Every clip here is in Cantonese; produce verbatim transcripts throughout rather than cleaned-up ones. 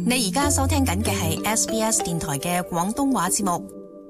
你而家收聽緊嘅係 S B S 電台嘅廣東話節目。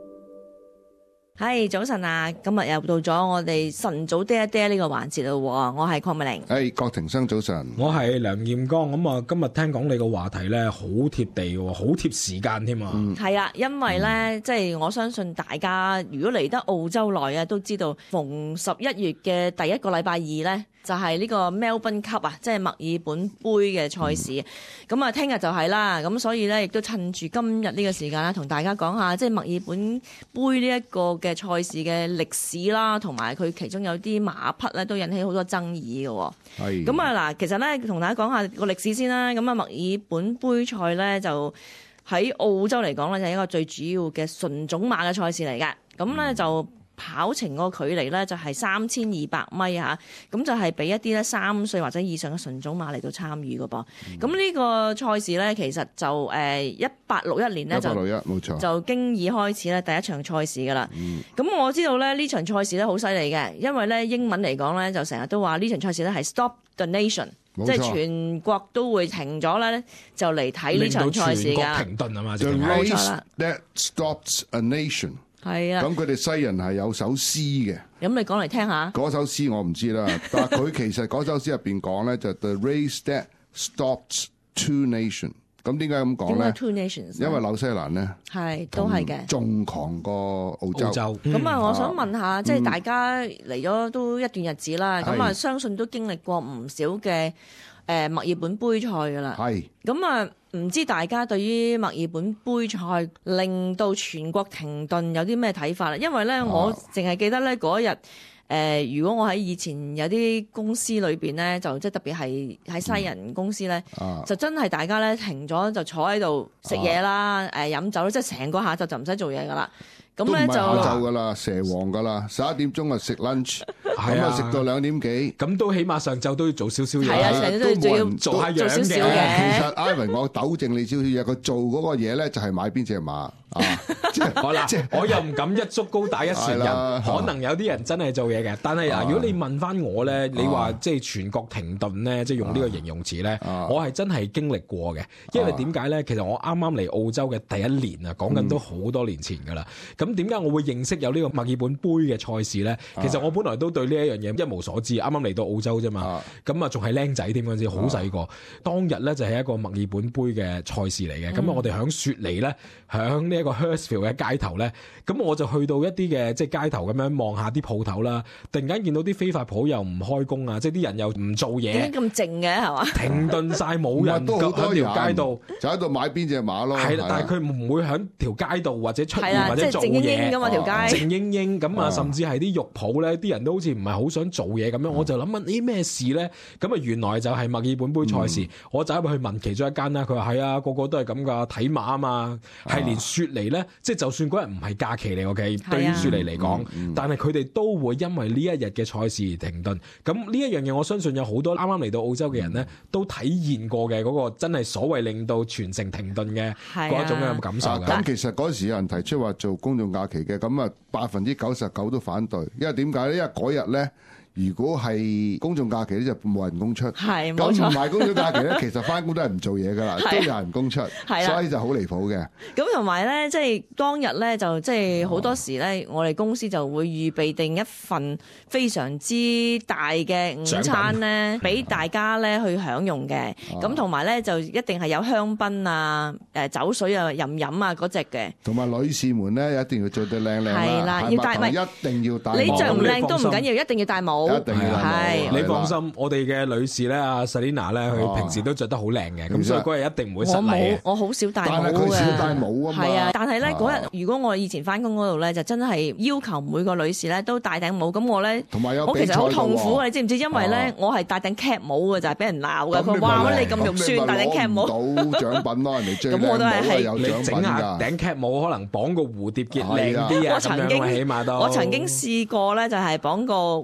係早晨啊！今日又到咗我哋晨早嗲一嗲呢個環節啦。我係鄺美玲， 誒，郭庭生早晨， 我係梁彥剛。咁啊，今日聽講你個話題咧，好貼地嘅，好貼時間添啊。 係啊，因為咧，嗯、即係我相信大家如果嚟得澳洲耐啊，都知道逢十一月嘅第一個禮拜二咧，就係、是、呢個 Melbourne Cup 啊，即係墨爾本杯嘅賽事。咁啊、嗯，聽日就係啦。咁所以咧，亦都趁住今日呢個時間啦，同大家講下即係墨爾本杯呢一個嘅賽事嘅歷史啦，同埋佢其中有啲馬匹咧都引起好多爭議嘅。係咁啊嗱，其實咧同大家講下個歷史先啦。咁啊，墨爾本杯賽咧就喺澳洲嚟講咧，就係一個最主要嘅純種馬嘅賽事嚟嘅。咁咧、嗯、就跑程個距離咧就係三千二百米嚇，咁就係俾一啲咧三歲或者以上嘅純種馬嚟到參與嘅噃。咁呢、嗯、個賽事咧其實就誒一八六一年咧就冇錯就經已開始咧第一場賽事㗎啦。咁、嗯、我知道咧呢場賽事咧好犀利嘅，因為咧英文嚟講咧就成日都話呢場賽事咧係 Stop the Nation，即係全國都會停咗咧就嚟睇呢場賽事㗎。令到全國停頓啊嘛，就冇錯啦。That stops a nation。 係啊， 咁佢哋西人係有首詩嘅， 咁你講嚟聽下。 嗰首詩我唔知啦，但係佢其實嗰首詩入邊講咧就 The race that stops two nations。咁點解咁講咧？ Two nations， 因為紐西蘭咧係都係嘅， 仲狂過澳洲。 咁啊，我想問下，即係大家嚟咗都一段日子啦，咁啊，相信都經歷過唔少嘅誒墨爾本杯賽噶啦。係咁啊。唔知大家對於墨爾本杯賽令到全國停頓有啲咩睇法啦？因為咧，啊、我淨係記得咧嗰日，誒、呃，如果我喺以前有啲公司裏邊咧，就即係特別係喺西人公司咧，嗯啊、就真係大家咧停咗就坐喺度食嘢啦，誒、啊，飲、呃、酒啦，即係成個下晝就唔使做嘢噶啦。咁咧就下晝噶啦，蛇王噶啦，十一點鐘啊食 lunch， 咁啊食到兩點幾， 咁都起碼上晝都要做少少嘢， 係啊，成日都仲要做下樣嘅。其實 Ivan 我糾正你少少嘢，佢做嗰個嘢咧就係買邊隻馬啊，即係好啦，即係我又唔敢一竹篙打一船人，可能有啲人真係做嘢嘅，但係啊，如果你問翻我咧，你話即係全國停頓咧，即係用呢個形容詞咧，我係真係經歷過嘅，因為點解咧？其實我啱啱嚟澳洲嘅第一年啊，講緊都好多年前噶啦。咁點解我會認識有呢個墨爾本杯嘅賽事咧？其實我本來都對呢一樣嘢一無所知，啱啱嚟到澳洲啫嘛。咁啊，仲係僆仔添嗰陣時，好細個。當日咧就係一個墨爾本杯嘅賽事嚟嘅。咁啊、嗯，我哋響雪梨咧，響呢一個 Hurstville 嘅街頭咧，咁我就去到一啲嘅即係街頭咁樣望下啲鋪頭啦。突然間見到啲非法鋪又唔開工啊，即係啲人又唔做嘢。 點解咁靜嘅係嘛？ 停頓晒冇人都好多人喺條街度， 就喺度買邊隻馬咯。 係啦，但係佢唔會喺條街度或者出現或者做嘢。 咁啊條街靜英英咁啊，甚至係啲肉鋪咧，啲人都好似唔係好想做嘢咁樣，我就諗問咦咩事咧？咁啊原來就係墨爾本杯賽事，我就入去問其中一間啦，佢話係啊，個個都係咁噶，睇馬啊嘛，係連雪梨咧，即係就算嗰日唔係假期嚟，OK，對於雪梨嚟講，但係佢哋都會因為呢一日嘅賽事而停頓。咁呢一樣嘢，我相信有好多啱啱嚟到澳洲嘅人咧，都體驗過嘅嗰個真係所謂令到全城停頓嘅嗰一種嘅感受㗎。 咁其實嗰時有人提出話做公眾假期嘅，咁啊百分之九十九都反對，因為點解咧？因為嗰日咧，如果係公眾假期咧，就冇人工出。 係冇錯。 咁唔係公眾假期咧，其實翻工都係唔做嘢噶啦，都有人工出。係所以就好離譜嘅。 咁同埋咧，即係當日咧，就即係好多時咧，我哋公司就會預備定一份非常之大嘅午餐咧，俾大家咧去享用嘅。咁同埋咧，就一定係有香檳啊、誒酒水啊、飲飲啊嗰隻嘅。同埋女士們咧，一定要着得靚靚啦。係啦， 要戴，唔係一定要戴。 你着唔靚都唔緊要，一定要戴帽。 一定要係， 你放心，我哋嘅女士咧，阿 Selina 咧，佢平時都着得好靚嘅，咁所以嗰日一定唔會失禮。 我冇，我好少戴帽嘅。 但係佢少戴帽啊嘛。 係啊，但係咧嗰日，如果我以前翻工嗰度咧，就真係要求每個女士咧都戴頂帽。咁我咧， 同埋有我其實好痛苦啊！你知唔知？因為咧，我係戴頂 cap 帽嘅，就係俾人鬧嘅。佢話乜你咁肉酸，戴頂 cap 帽。 攞獎品咯，人哋最靚帽係有獎品㗎。 整下頂 cap 帽，可能綁個蝴蝶結靚啲啊，咁樣起碼都。 我曾經試過咧，就係綁個蝴蝶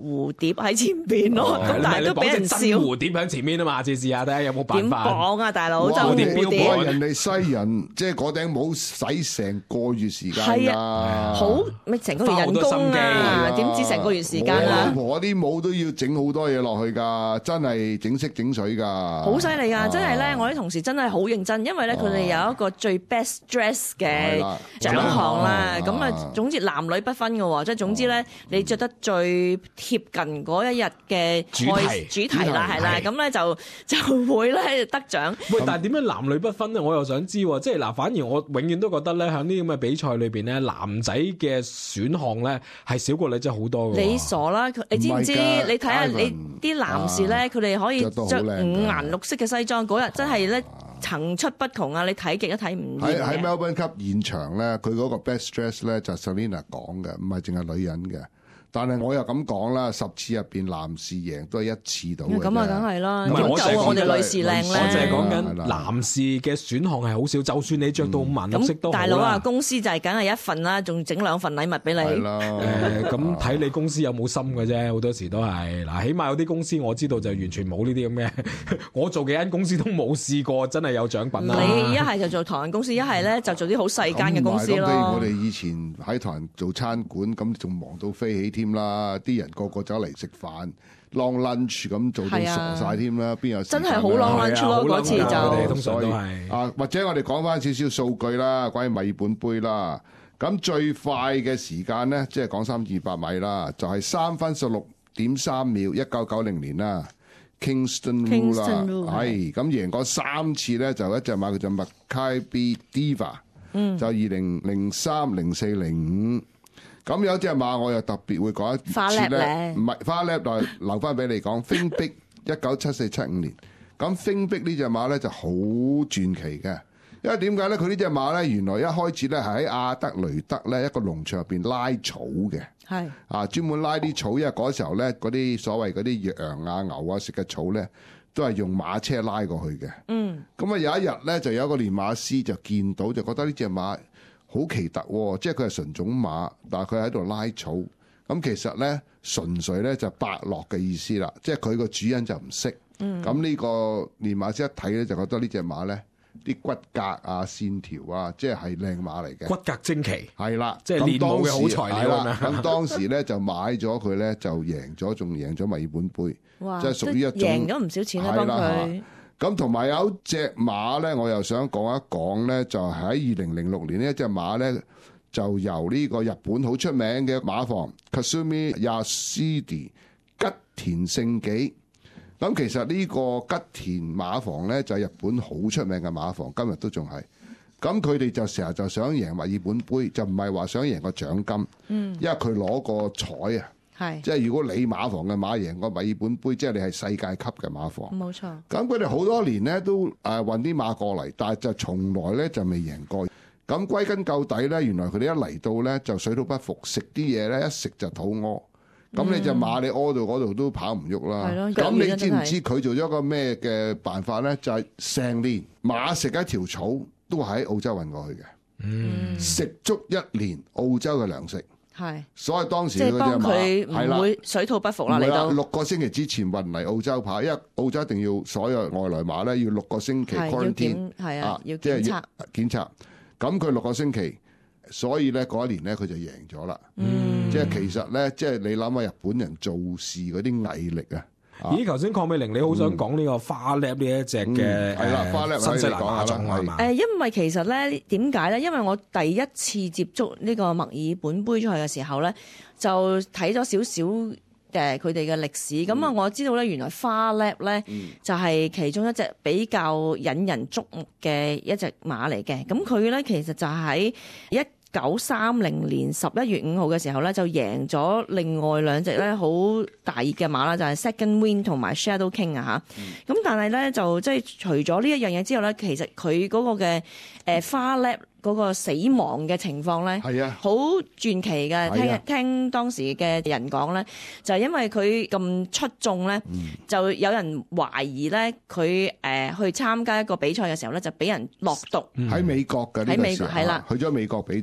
蝶喺前邊咯，咁、哦、但係都俾人笑。 蝴蝶喺前面啊嘛，試試下睇下有冇辦法。 點講啊，大佬？ 真蝴蝶人哋西人，即係嗰頂帽使成個月時間㗎。係啊， 好咪成個月人工啊？點知成個月時間啊？ 我啲帽都要整好多嘢落去㗎，真係整色整水㗎。 好犀利㗎！真係咧，我啲同事真係好認真，因為咧佢哋有一個最 best dress 嘅獎項啦。咁啊，總之男女不分㗎喎，即係總之咧，你着得最貼近嗰一日嘅主題主題啦，係啦，咁咧就就會咧得獎。 喂，但係點樣男女不分咧？我又想知喎，即係嗱，反而我永遠都覺得咧，喺呢啲咁嘅比賽裏邊咧，男仔嘅選項咧係少過女仔好多嘅。 你傻啦！你知唔知？你睇下你啲男士咧，佢哋可以着五顏六色嘅西裝，嗰日真係咧層出不窮啊！你睇極都睇唔厭嘅。 喺喺 Melbourne Cup 現場咧，佢嗰個 best dress 咧就 Selena 講嘅，唔係淨係女人嘅。但係我又咁講啦，十次入邊男士贏都係一次到嘅。 咁啊，梗係啦。 唔係我淨係我哋女士靚咧。 我淨係講緊男士嘅選項係好少，就算你着到文綠色都好啦。 大佬啊，公司就係梗係一份啦，仲整兩份禮物俾你。 係啦。 誒，咁睇你公司有冇心嘅啫，好多時都係嗱，起碼有啲公司我知道就完全冇呢啲咁嘅。我做幾間公司都冇試過真係有獎品啦。 你一係就做唐人公司，一係咧就做啲好細間嘅公司咯。 咁譬如我哋以前喺唐人做餐館，咁仲忙到飛起添啦，啲人個個走嚟食飯 long lunch 咁做到傻晒添啦，邊、啊、有時間真係好 long lunch 咯，嗰次就通常都係啊，或者我哋講翻少少數據啦，關於墨爾本杯啦，咁最快嘅時間咧，即係講三二百米啦，就係、是、三分十六點三秒，一九九零年啦 ，Kingston Rule 啦，係咁贏過三次咧，就一隻馬叫做 Maccabi Diva，嗯，就二零零三、零四、零五。咁有一隻馬我又特別會講一次咧，唔係花叻，就留翻俾你講。Think Big 一九七四七五年，咁 Think Big 呢隻馬咧就好傳奇嘅，因為點解咧？佢呢隻馬咧原來一開始咧係喺亞德雷德咧一個農場入邊拉草嘅，係啊專門拉啲草，因為嗰時候咧嗰啲所謂嗰啲羊啊牛啊食嘅草咧都係用馬車拉過去嘅。嗯，咁啊有一日咧就有一個練馬師就見到，就覺得呢隻馬好奇特喎，即係佢係純種馬，但係佢喺度拉草。咁其實咧，純粹咧就伯樂嘅意思啦，即係佢個主人就唔識。嗯。咁呢個練馬師一睇咧，就覺得呢隻馬咧啲骨骼啊、線條啊，即係係靚馬嚟嘅。骨骼精奇。係啦，即係練武嘅好材料啊！ 咁當時咧就買咗佢咧，就贏咗，仲贏咗墨爾本杯。哇！即係屬於一種贏咗唔少錢啦，幫佢。 咁同埋有隻馬咧，我又想講一講咧，就喺二零零六年呢一隻馬咧，就由呢個日本好出名嘅馬房 Kasumi Yasuda 吉田勝紀。咁其實呢個吉田馬房咧就係日本好出名嘅馬房，今日都仲係。咁佢哋就成日就想贏墨爾本杯，就唔係話想贏個獎金，嗯，因為佢攞個彩啊。係，即係如果你馬房嘅馬贏過墨爾本杯，即係你係世界級嘅馬房。冇錯。咁佢哋好多年咧都誒運啲馬過嚟，但係就從來咧就未贏過。咁歸根究底咧，原來佢哋一嚟到咧就水土不服，食啲嘢咧一食就肚屙。咁、嗯、你隻馬你屙到嗰度都跑唔喐啦。係咯。咁你知唔知佢做咗一個咩嘅辦法咧？就係、是、成年馬食一條草都喺澳洲運過去嘅。嗯。食足一年澳洲嘅糧食。係，所以當時嗰隻馬係啦，唔會水土不服啦。嚟到六個星期之前運嚟澳洲跑，因為澳洲一定要所有外來馬咧要六個星期 quarantine， 係啊，要檢測檢測。咁佢六個星期，所以咧嗰一年咧佢就贏咗啦。嗯，即係其實咧，即係你諗下日本人做事嗰啲毅力啊！ 咦，頭先鄺美玲你好想講呢個花叻呢一隻嘅係啦，花叻新西蘭馬種係嘛？誒，因為其實咧點解咧？因為我第一次接觸呢個墨爾本杯賽嘅時候咧，就睇咗少少誒佢哋嘅歷史。咁啊、嗯，我知道咧原來花叻咧就係其中一隻比較引人矚目嘅一隻馬嚟嘅。咁佢咧其實就喺一九三零年十一月五號嘅時候咧，就贏咗另外兩隻咧好大熱嘅馬啦，就係、是、Second Wind 同埋 Shadow King 啊嚇。咁、嗯、但係咧就即係除咗呢一樣嘢之後咧，其實佢嗰個嘅誒花叻嗰個死亡嘅情況咧，係啊，好傳奇嘅。聽、啊、聽當時嘅人講咧，就係、是、因為佢咁出眾咧，嗯、就有人懷疑咧佢誒去參加一個比賽嘅時候咧，就俾人落毒。喺、 嗯、美國嘅喺美國係啦，去咗美國比賽。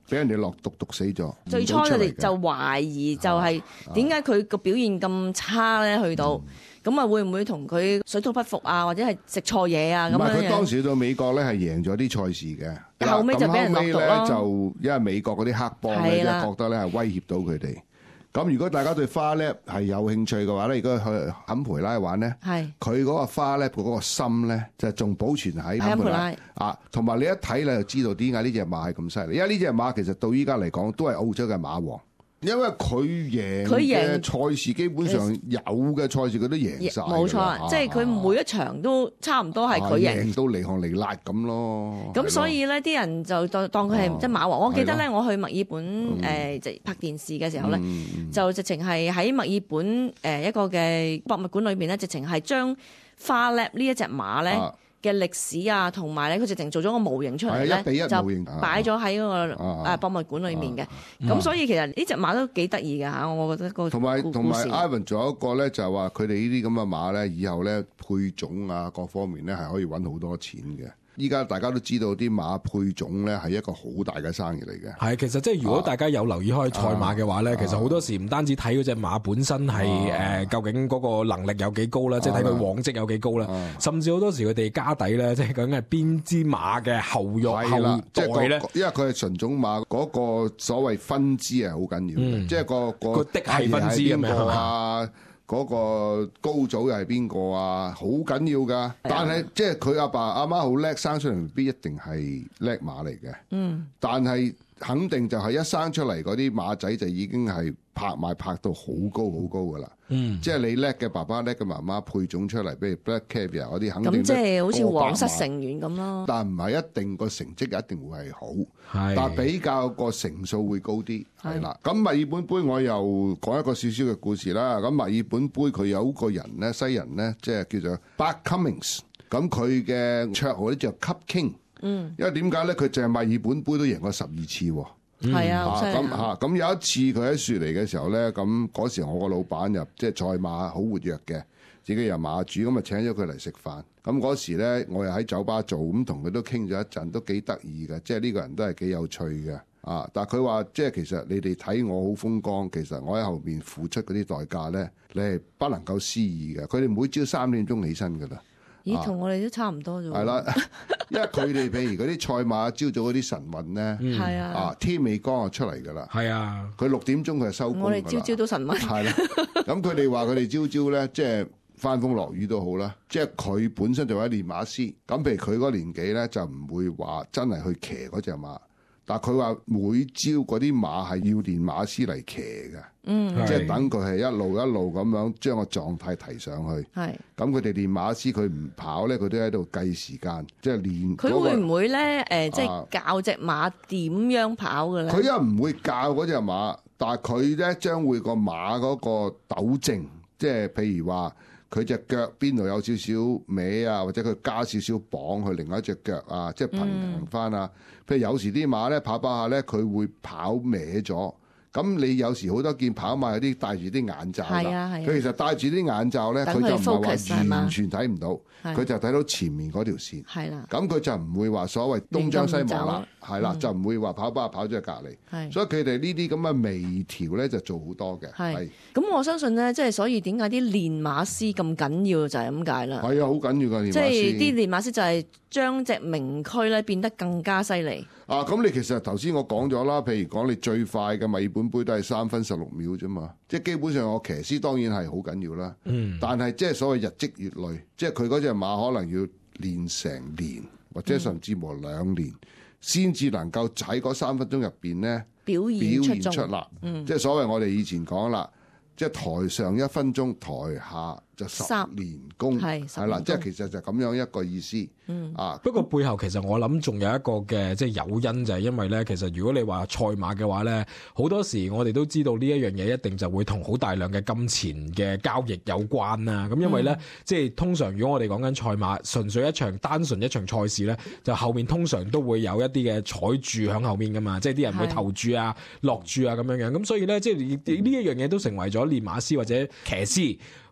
俾人哋落毒毒死咗。 最初佢哋就懷疑就係點解佢個表現咁差咧？去到咁啊，會唔會同佢水土不服啊，或者係食錯嘢啊？咁樣佢當時到美國咧係贏咗啲賽事嘅， 後尾就俾人落毒咯。 就因為美國嗰啲黑幫咧，即係覺得咧係威脅到佢哋。咁如果大家對花咧係有興趣嘅話咧，如果去坎培拉玩咧，佢嗰個花咧，佢嗰個心咧就仲保存喺坎培拉啊。同埋你一睇你就知道點解呢隻馬係咁犀利，因為呢隻馬其實到依家嚟講都係澳洲嘅馬王。因為佢贏嘅賽事基本上有嘅賽事佢都贏晒， 冇錯，啊、即係佢每一場都差唔多係佢贏， 贏到離行離辣咁咯。 咁所以咧，啲人就當當佢係即係馬王。我記得咧，我去墨爾本誒即係拍電視嘅時候咧，嗯、就直情係喺墨爾本誒一個嘅博物館裏邊咧，直情係將花叻呢一隻馬咧嘅歷史啊，同埋咧佢直情做咗個模型出嚟咧，就擺咗喺嗰個誒博物館裏面嘅。咁、啊啊、所以其實呢隻馬都幾得意嘅嚇，我覺得個同埋同埋 Ivan 仲有一個咧，就係話佢哋呢啲咁嘅馬咧，以後咧配種啊各方面咧係可以揾好多錢嘅。依家大家都知道啲馬配種咧係一個好大嘅生意嚟嘅。 係，其實即係如果大家有留意開賽馬嘅話咧，啊、其實好多時唔單止睇嗰隻馬本身係誒、啊呃、究竟嗰個能力有幾高啦，啊、即係睇佢往績有幾高啦，啊、甚至好多時佢哋家底咧，即係究竟係邊支馬嘅後裔後代咧？ 因為佢係純種馬，嗰、那個所謂分支係好緊要嘅，嗯、即係個個個的係分支咁樣啊。 嗰個高祖又係邊個啊？好緊要㗎，但係即係佢阿爸阿媽好叻，生出嚟未必一定係叻馬嚟嘅。嗯，但係肯定就係一生出嚟嗰啲馬仔就已經係拍賣拍到好高好高㗎啦。嗯，即係你叻嘅爸爸叻嘅媽媽配種出嚟，比如 Black Caviar 嗰啲，肯定咁即係好似皇室成員咁咯。 但唔係一定個成績一定會係好， 是但比較個成數會高啲，係啦。咁墨爾本杯我又講一個少少嘅故事啦。咁墨爾本杯佢有個人咧，西人咧，即係叫做 Buck Cummings。咁佢嘅綽號咧就 Cup King。嗯，因為點解咧？佢淨係墨爾本杯都贏過十二次喎。 係、嗯、啊， 咁嚇咁有一次佢喺雪梨嘅時候咧，咁嗰時我個老闆又即係賽馬好活躍嘅，自己又馬主，咁啊請咗佢嚟食飯。咁嗰時咧，我又喺酒吧做，咁同佢都傾咗一陣，都幾得意嘅，即係呢個人都係幾有趣嘅。啊，但係佢話即係其實你哋睇我好風光，其實我喺後面付出嗰啲代價咧，你係不能夠思議嘅。佢哋每朝三點鐘起身㗎啦。 咦，同我哋都差唔多啫喎。係啦， 因為佢哋譬如嗰啲賽馬朝早嗰啲晨運咧，係啊，啊天未光就出嚟㗎啦。係啊，佢六點鐘佢就收工㗎啦。我哋朝朝都晨運。係啦，咁佢哋話佢哋朝朝咧，即係翻風落雨都好啦，即係佢本身就係練馬師。咁譬如佢嗰個年紀咧，就唔會話真係去騎嗰隻馬。但係佢話每朝嗰啲馬係要練馬師嚟騎嘅，嗯，即係等佢係一路一路咁樣將個狀態提上去。係是，咁佢哋練馬師佢唔跑咧，佢都喺度計時間，即係練、那個。佢會唔會咧？誒、呃，即係教隻馬點樣跑嘅咧？佢又唔會教嗰隻馬，但係佢咧將會個馬嗰個糾正，即係譬如話。佢隻腳邊度有少少歪啊，或者佢加少少綁去另外一隻腳啊，即係平衡翻啊。嗯、譬如有時啲馬咧跑跑下咧，佢會跑歪咗。咁你有時好多見跑馬有啲戴住啲眼罩啦，佢、啊啊、其實戴住啲眼罩咧，佢就唔係話完全睇唔到，佢、啊、就睇到前面嗰條線。係啦、啊，咁佢就唔會話所謂東張西望啦，係啦、啊，就唔會話跑跑跑咗去隔離。係、啊，所以佢哋呢啲咁嘅微調咧就做好多嘅。係，咁我相信咧，即係所以點解啲練馬師咁緊要就係咁解啦。係啊，好緊要㗎練馬師。即係啲練馬師就係將隻名區咧變得更加犀利。啊，咁你其實頭先我講咗啦，譬如講你最快嘅墨爾本杯都係三分十六秒啫嘛，即係基本上我騎師當然係好緊要啦。嗯，但係即係所謂日積月累，即係佢嗰隻馬可能要練成年，或者甚至乎兩年，先至、嗯、能夠喺嗰三分鐘入邊咧表現出嚟。出嗯，即係所謂我哋以前講啦，即係台上一分鐘，台下就十年功，係係啦，即係其實就咁樣一個意思。嗯啊，不過背後其實我諗仲有一個嘅即係誘因，就係因為咧，其實如果你話賽馬嘅話咧，好多時我哋都知道呢一樣嘢一定就會同好大量嘅金錢嘅交易有關啦。咁因為咧，嗯、即係通常如果我哋講緊賽馬，純粹一場單純一場賽事咧，就後面通常都會有一啲嘅彩注喺後面噶嘛，即係啲人會投注啊、落注啊咁樣樣。咁所以咧，即係呢一樣嘢都成為咗練馬師或者騎師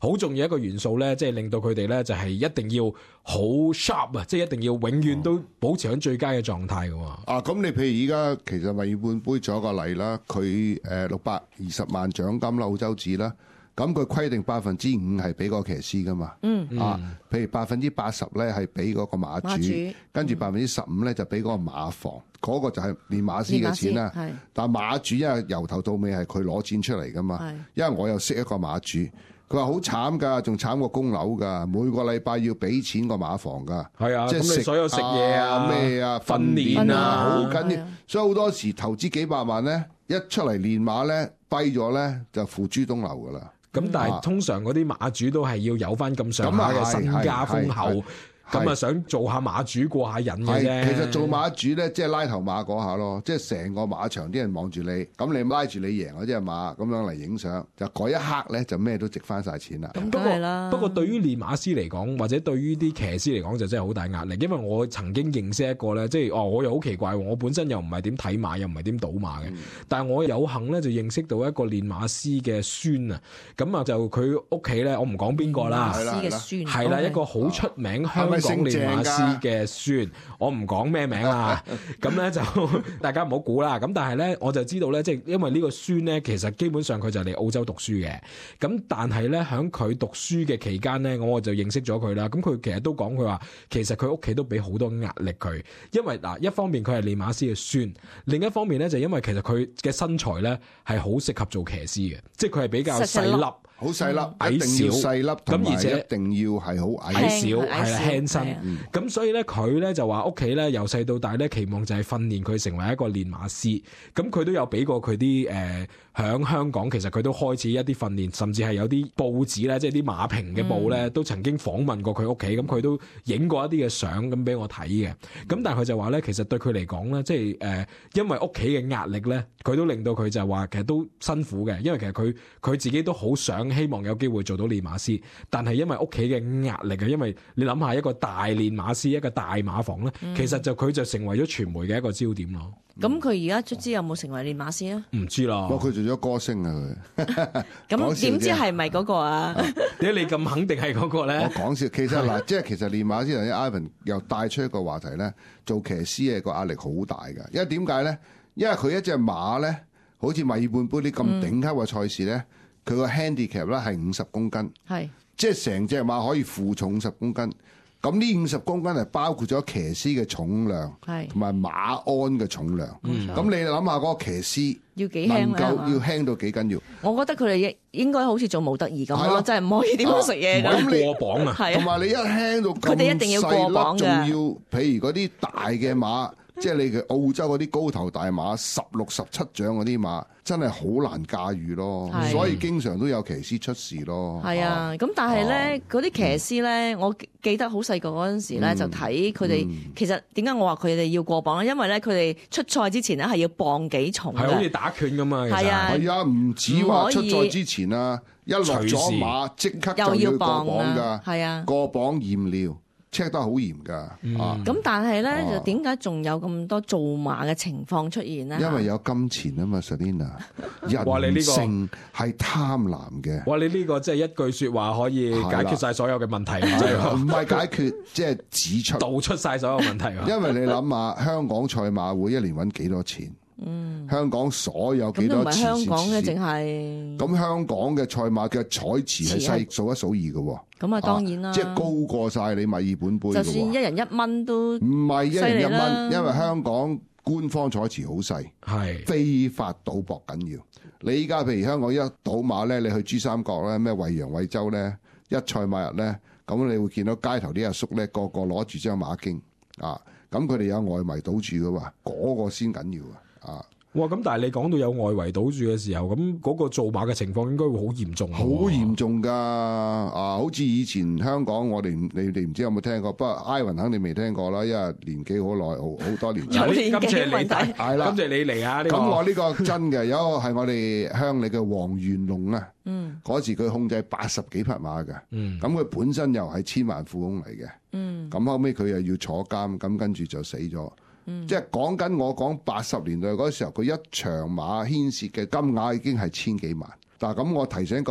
好重要一個元素咧，即係令到佢哋咧就係一定要好 sharp 啊，即係一定要永遠都保持喺最佳嘅狀態㗎喎。 啊，咁你譬如而家其實墨爾本杯做一個例啦，佢誒六百二十萬獎金啦，澳洲紙啦。咁佢規定百分之五係俾個騎師噶嘛， 嗯啊，譬如百分之八十咧係俾嗰個馬主，馬主跟住百分之十五咧就俾嗰個馬房，嗰、嗯、個就係練馬師嘅錢啦。但係馬主因為由頭到尾係佢攞錢出嚟噶嘛，因為我又識一個馬主，佢話好慘㗎，仲慘過供樓㗎，每個禮拜要俾錢個馬房㗎。係啊，即係食所有食嘢啊、咩啊、訓練啊，好緊要。所以好多時投資幾百萬咧，一出嚟練馬咧，跛咗咧就付諸東流㗎啦。咁、嗯、但係通常嗰啲馬主都係要有翻咁上下嘅身家豐厚，咁啊想做下馬主過下癮嘅啫。其實做馬主咧，即係拉頭馬嗰下咯，即係成個馬場啲人望住你，咁你拉住你贏嗰隻馬咁樣嚟影相，就嗰一刻咧就咩都值翻晒錢啦。咁梗係啦。 不過對於練馬師嚟講，或者對於啲騎師嚟講，就真係好大壓力。因為我曾經認識一個咧，即係哦，我又好奇怪，我本身又唔係點睇馬，又唔係點賭馬嘅，嗯、但係我有幸咧就認識到一個練馬師嘅孫啊。咁啊就佢屋企咧，我唔講邊個啦， 練馬師嘅孫係啦，一個好出名香港練馬師嘅孫，我唔講咩名啦。咁咧就大家唔好估啦。咁但係咧，我就知道咧，即係因為呢個孫咧，其實基本上佢就嚟澳洲讀書嘅。咁但係咧，喺佢讀書嘅期間咧，我就認識咗佢啦。咁佢其實都講佢話，其實佢屋企都俾好多壓力佢，因為嗱，一方面佢係練馬師嘅孫，另一方面咧就因為其實佢嘅身材咧係好適合做騎師嘅，即係佢係比較細粒。 好細粒， 矮小細粒， 咁而且一定要係好矮小，係啦輕身。咁、嗯、所以咧，佢咧就話屋企咧由細到大咧期望就係訓練佢成為一個練馬師。咁佢都有俾過佢啲誒響香港，其實佢都開始一啲訓練，甚至係有啲報紙咧，即係啲馬評嘅報咧，嗯、都曾經訪問過佢屋企。咁佢都影過一啲嘅相咁俾我睇嘅。咁、嗯、但係佢就話咧，其實對佢嚟講咧，即係誒，因為屋企嘅壓力咧，佢都令到佢就話其實都辛苦嘅，因為其實佢佢自己都好想。希望有機會做到練馬師，但係因為屋企嘅壓力啊，因為你諗下一個大練馬師，一個大馬房咧，嗯、其實就佢就成為咗傳媒嘅一個焦點咯。咁佢而家卒之有冇成為練馬師啊？唔知啦。不過佢做咗歌星啊佢。咁點知係咪嗰個啊？點解你咁肯定係嗰個咧？我講笑，其實嗱，即係其實練馬師頭先 Ivan 又帶出一個話題咧，做騎師嘅個壓力好大㗎。因為點解咧？因為佢一隻馬咧，好似墨爾本杯啲咁頂級嘅賽事咧。嗯佢個 handicap 咧係五十公斤，係即係成隻馬可以負重五十公斤。咁呢五十公斤係包括咗騎師嘅重量，係同埋馬鞍嘅重量。咁、嗯、你諗下嗰個騎師要幾輕能夠要輕到幾緊要？我覺得佢哋應應該好似做模特兒咁咯，即係唔可以點樣食嘢咁。咁你過磅啊？同埋你一輕到咁細粒，佢哋一定要過磅嘅。仲要譬如嗰啲大嘅馬。即係你嘅澳洲嗰啲高頭大馬，十六十七掌嗰啲馬，真係好難駕馭咯，是所以經常都有騎師出事咯。係啊，咁、啊、但係咧，嗰啲、啊、騎師咧，嗯、我記得好細個嗰陣時咧，嗯、就睇佢哋。其實點解我話佢哋要過磅咧？因為咧，佢哋出賽之前咧係要磅幾重嘅，係好似打拳咁嘛。係啊，係啊，唔止話出賽之前啊，一落咗馬即刻就要過磅㗎，係啊，過磅驗料。check 得好嚴㗎，啊！咁但係咧，就點解仲有咁多造馬嘅情況出現咧？因為有金錢啊嘛 Selina 人性係貪婪嘅。哇！你呢個即係一句説話可以解決晒所有嘅問題，唔係解決，即係指出道出晒所有問題。因為你諗下，香港賽馬會一年揾幾多錢？嗯，香港所有幾多慈善事業？咁都唔係香港嘅，淨係咁香港嘅賽馬嘅彩池係細數一數二嘅喎。咁啊，當然啦，啊、即係高過晒你墨爾本杯嘅喎。就算一人一蚊都唔係一人一蚊，因為香港官方彩池好細，係是非法賭博緊要。你依家譬如香港一賭馬咧，你去珠三角咧，咩惠陽惠州咧，一賽馬日咧，咁你會見到街頭啲阿叔咧，個個攞住張馬經啊，咁佢哋有外圍賭住嘅喎，嗰、那個先緊要啊！啊！哇！咁但係你講到有外圍賭注嘅時候，咁嗰個造馬嘅情況應該會好嚴重，好嚴重㗎！啊，好似以前香港，我哋你哋唔知有冇聽過，不過 Ivan 肯定未聽過啦，因為年紀好耐，好好多年。有年紀問題係啦，今次你嚟啊！咁我呢個真嘅，有一個係我哋鄉里嘅黃元龍啊。嗯，嗰時佢控制八十幾匹馬嘅。嗯，咁佢本身又係千萬富翁嚟嘅。嗯，咁後尾佢又要坐監，咁跟住就死咗。嗯、即係講緊我講八十年代嗰時候，佢一場馬牽涉嘅金額已經係千幾萬。但係咁，我提醒各位，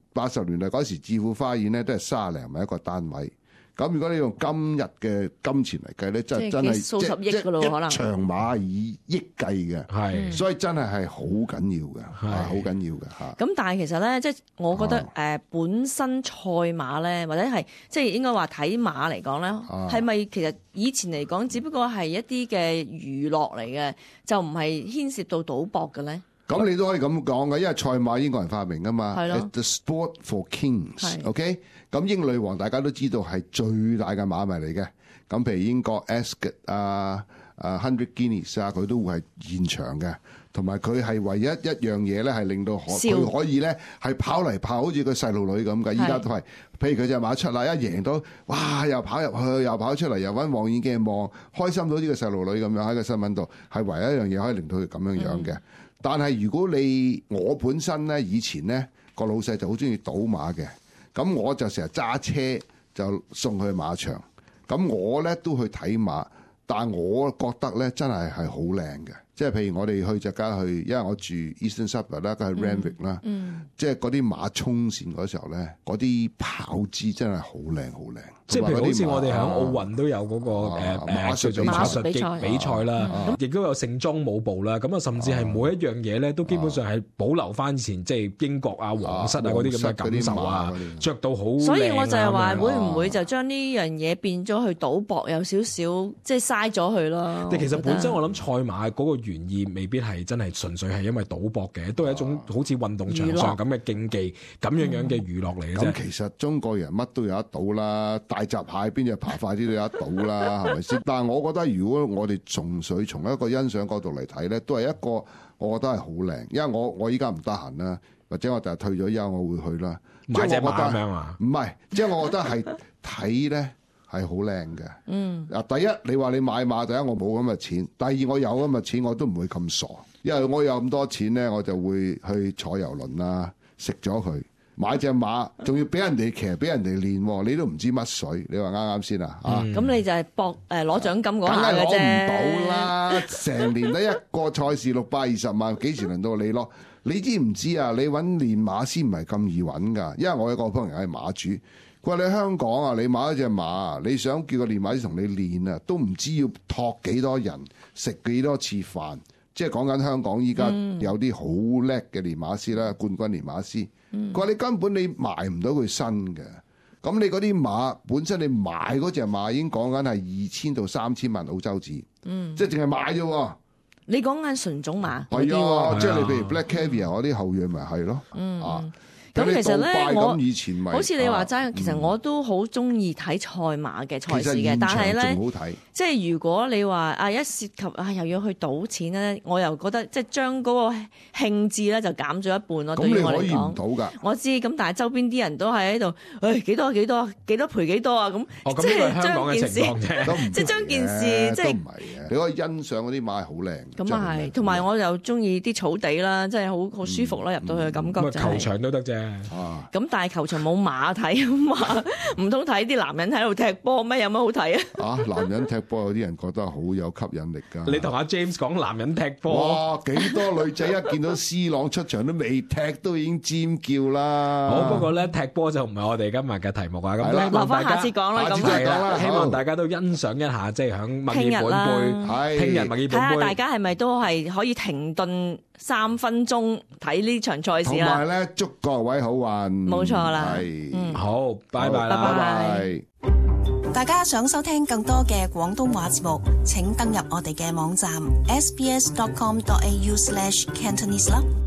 八十年代嗰時置富花園咧都係卅零萬一個單位。咁如果你用今日嘅金錢嚟計咧，真真係數十億㗎咯，可能一場馬以億計嘅， 係， 所以真係係好緊要嘅，係好緊要嘅嚇。 咁但係其實咧，即係我覺得誒、呃、本身賽馬咧，或者係即係應該話睇馬嚟講咧，係咪、啊、其實以前嚟講，只不過係一啲嘅娛樂嚟嘅，就唔係牽涉到賭博嘅咧？ 咁你都可以咁講嘅，因為賽馬英國人發明㗎嘛， 係咯 ，The sport for kings，OK？咁英女王大家都知道係最大嘅馬迷嚟嘅。咁譬如英國 Ascot 啊、啊 Hundred Guineas 啊，佢都會係現場嘅。同埋佢係唯一一樣嘢咧，係令到可佢可以咧係跑嚟跑，好似個細路女咁嘅。依家都係，譬如佢隻馬出嚟一贏到，哇！又跑入去，又跑出嚟，又揾望遠鏡望，開心到呢個細路女咁樣喺個新聞度，係唯一一樣嘢可以令到佢咁樣樣嘅。嗯、但係如果你我本身咧，以前咧個老細就好中意賭馬嘅。咁我就成日揸車就送去馬場，咁我咧都去睇馬，但係我覺得咧真係係好靚嘅，即係譬如我哋去就梗係去，因為我住 Eastern Suburbs 啦，梗係 Randwick 啦，即係嗰啲馬衝線嗰時候咧，嗰啲跑姿真係好靚好靚。 即係譬如好似我哋喺奧運都有嗰個誒馬術馬術嘅比賽啦，亦都有盛裝舞步啦。咁啊，甚至係每一樣嘢咧，都基本上係保留翻前即係英國啊、皇室啊嗰啲咁嘅感受啊，着到好靚。 所以我就係話，會唔會就將呢樣嘢變咗去賭博，有少少即係嘥咗佢咯？ 但其實本身我諗賽馬嗰個原意未必係真係純粹係因為賭博嘅，都係一種好似運動場上咁嘅競技咁樣樣嘅娛樂嚟嘅啫。 咁其實中國人乜都有得賭啦。大閘蟹邊隻爬快啲都有得賭啦，係咪先？但係我覺得如果我哋純粹從一個欣賞角度嚟睇咧，都係一個我覺得係好靚。因為我我依家唔得閒啦，或者我第日退咗休，我會去啦。 買隻馬咁樣啊？唔係，即係我覺得係睇咧係好靚嘅。嗯。嗱，第一你話你買馬，第一我冇咁嘅錢，第二我有咁嘅錢，我都唔會咁傻，因為我有咁多錢咧，我就會去坐遊輪啦，食咗佢。買隻馬，仲要俾人哋騎，俾人哋練，你都唔知乜水。你話啱啱先啊？啊、嗯！ 咁你就係搏誒攞獎金嗰下嘅啫。 梗係攞唔到啦！成年得一個賽事六百二十萬，幾時輪到你咯？你知唔知啊？你揾練馬師唔係咁易揾㗎，因為我有個朋友係馬主，佢話你香港啊，你買咗隻馬，你想叫個練馬師同你練啊，都唔知要託幾多人，食幾多次飯。即係講緊香港依家有啲好叻嘅練馬師啦，冠軍練馬師。佢話、嗯、你根本你賣唔到佢身嘅，咁你嗰啲馬本身你買嗰隻馬已經講緊係二千到三千萬澳洲紙，嗯、即係淨係買啫。 你講緊純種馬？ 係啊，即係你譬如 Black Caviar 嗰啲後裔咪係咯，嗯、啊。 咁其實咧，我好似你話齋， 啊、 其實我都好中意睇賽馬嘅賽事嘅，但係咧，即係如果你話啊一涉及啊又要去賭錢咧，我又覺得即係將嗰個興致咧就減咗一半咯。對於我嚟講，咁你可以唔賭㗎？我知，咁但係周邊啲人都係喺度，誒幾多幾多幾多賠幾多啊？咁即係將件事，即係將件事，即係唔係嘅。你可以欣賞嗰啲馬係好靚。咁啊係，同埋我又中意啲草地啦，即係好好舒服啦，入到去嘅感覺就係。球場都得啫。啊！咁但係球場冇馬睇啊嘛，唔通睇啲男人喺度踢波咩？有乜好睇啊？啊！男人踢波有啲人覺得好有吸引力㗎。你同阿 James 講男人踢波，哇！幾多女仔一見到 C 朗出場都未踢都已經尖叫啦。好，不過咧踢波就唔係我哋今日嘅題目啊。咁留翻下次講啦。下次再講啦。希望大家都欣賞一下，即係響墨爾本杯，聽日墨爾本杯。睇下大家係咪都係可以停頓三分鐘睇呢場賽事啦。同埋咧，祝各位好運。冇錯啦。係，嗯，好，拜拜啦，拜拜。大家想收聽更多嘅廣東話節目，請登入我哋嘅網站 s b s dot com dot a u slash cantonese 啦。